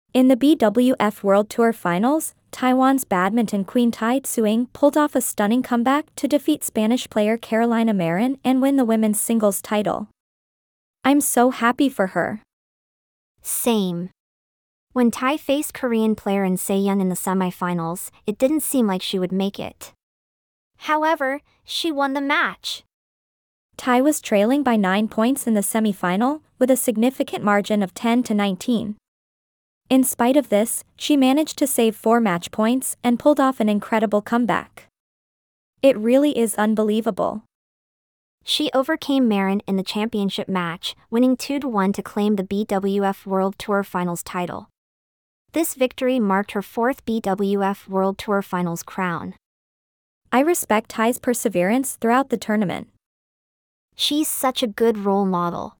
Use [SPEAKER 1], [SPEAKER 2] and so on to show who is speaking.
[SPEAKER 1] In the BWF World Tour Finals, Taiwan's badminton queen Tai Tzuing pulled off a stunning comeback to defeat Spanish player Carolina Marin and win the women's singles title. I'm so happy for her.
[SPEAKER 2] Same. When Tai faced Korean player In Se-yeon in the semifinals, it didn't seem like she would make it. However, she won the match.
[SPEAKER 1] Tai was trailing by 9 points in the semifinal, with a significant margin of 10-19. In spite of this, she managed to save 4 match points and pulled off an incredible comeback. It really is unbelievable.
[SPEAKER 2] She overcame Marin in the championship match, winning 2-1 to claim the BWF World Tour Finals title. This victory marked her 4th BWF World Tour Finals crown.
[SPEAKER 1] I respect Tai's perseverance throughout the tournament.
[SPEAKER 2] She's such a good role model.